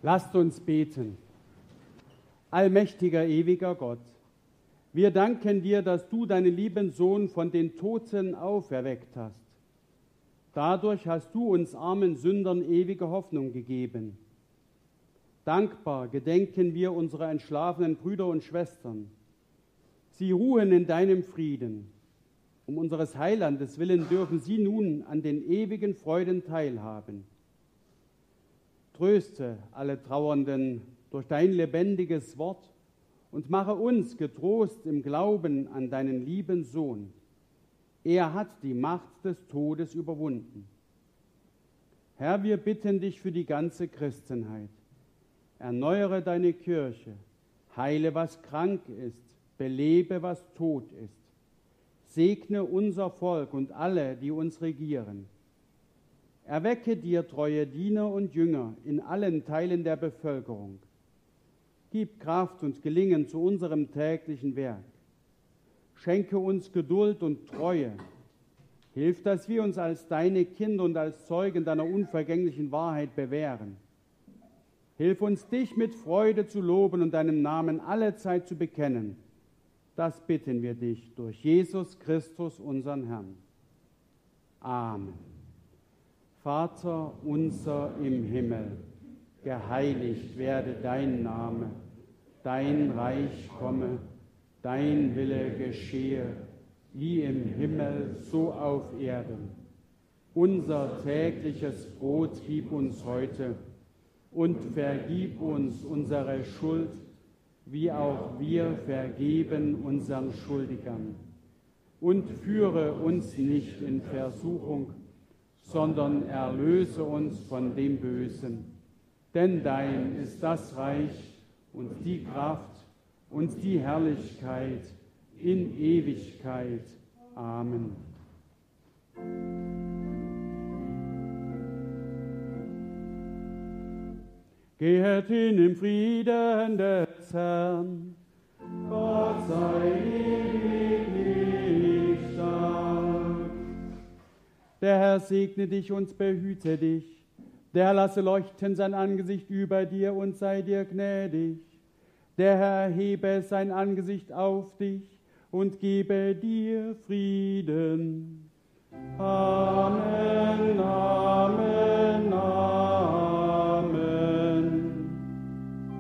Lasst uns beten. Allmächtiger, ewiger Gott, wir danken dir, dass du deinen lieben Sohn von den Toten auferweckt hast. Dadurch hast du uns armen Sündern ewige Hoffnung gegeben. Dankbar gedenken wir unserer entschlafenen Brüder und Schwestern. Sie ruhen in deinem Frieden. Um unseres Heilandes willen dürfen sie nun an den ewigen Freuden teilhaben. Tröste alle Trauernden durch dein lebendiges Wort und mache uns getrost im Glauben an deinen lieben Sohn. Er hat die Macht des Todes überwunden. Herr, wir bitten dich für die ganze Christenheit. Erneuere deine Kirche, heile, was krank ist, belebe, was tot ist. Segne unser Volk und alle, die uns regieren. Erwecke dir treue Diener und Jünger in allen Teilen der Bevölkerung. Gib Kraft und Gelingen zu unserem täglichen Werk. Schenke uns Geduld und Treue. Hilf, dass wir uns als deine Kinder und als Zeugen deiner unvergänglichen Wahrheit bewähren. Hilf uns, dich mit Freude zu loben und deinem Namen allezeit zu bekennen. Das bitten wir dich durch Jesus Christus, unseren Herrn. Amen. Vater unser im Himmel, geheiligt werde dein Name, dein Reich komme, dein Wille geschehe, wie im Himmel, so auf Erden. Unser tägliches Brot gib uns heute und vergib uns unsere Schuld, wie auch wir vergeben unseren Schuldigern. Und führe uns nicht in Versuchung, sondern erlöse uns von dem Bösen. Denn dein ist das Reich und die Kraft und die Herrlichkeit in Ewigkeit. Amen. Gehet hin im Frieden des Herrn. Gott sei ewiglich stark. Der Herr segne dich und behüte dich. Der Herr lasse leuchten sein Angesicht über dir und sei dir gnädig. Der Herr erhebe sein Angesicht auf dich und gebe dir Frieden. Amen, Amen.